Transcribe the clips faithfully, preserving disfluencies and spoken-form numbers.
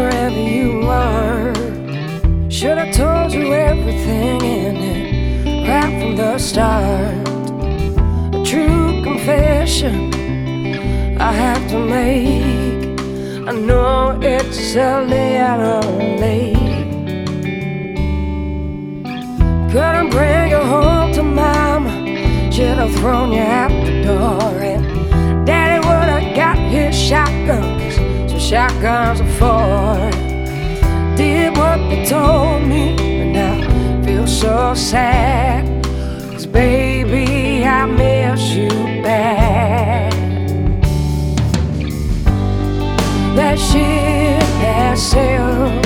wherever you are. Should have told you everything in it right from the start. A true confession I have to make. I know it's a little late. Couldn't bring you home to mama, should have thrown you out the door. And daddy would have got his shotguns, so shotguns are for. Did what they told me, and now I feel so sad. Cause baby, I miss you bad. That ship has sailed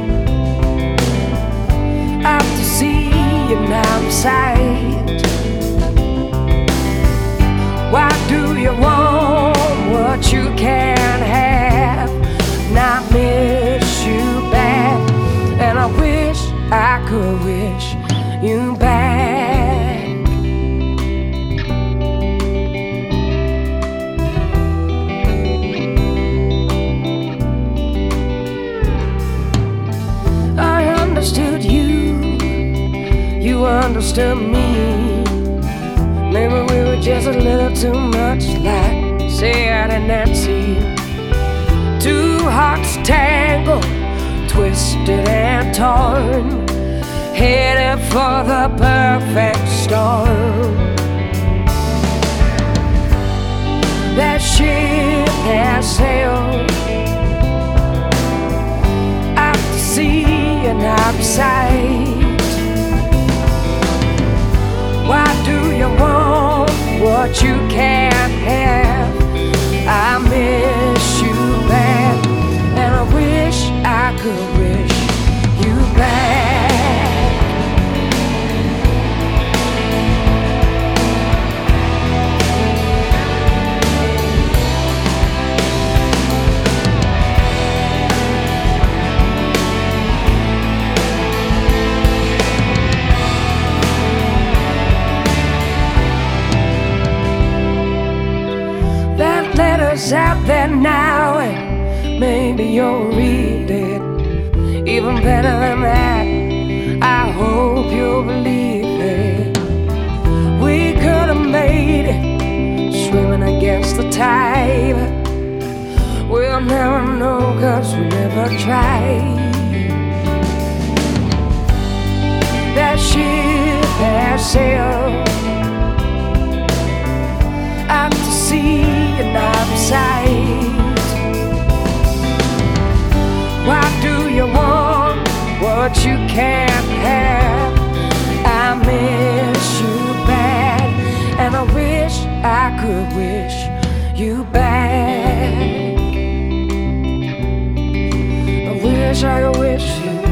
out to sea and out of sight. Why do you want what you can't have? And I miss you bad, and I wish I could wish you back. I understood you, you understood me. Maybe we were just a little too much like Sid and Nancy. Two hearts tangled, twisted and torn, headed for the perfect storm. That ship has sailed out to sea and out of sight. Why do you want what you can't have? I miss you bad, and I wish I could wish you back. That letter's out there now, and maybe you'll read it. Even better than that, I hope you'll believe it. We could have made it, swimming against the tide. We'll never know, cause we never tried. That ship has sailed out to sea and out of sight. Why do you want what you can't have? I miss you bad, and I wish I could wish you back. I wish I could wish you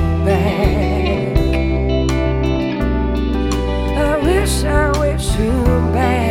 back. I wish I wish you back.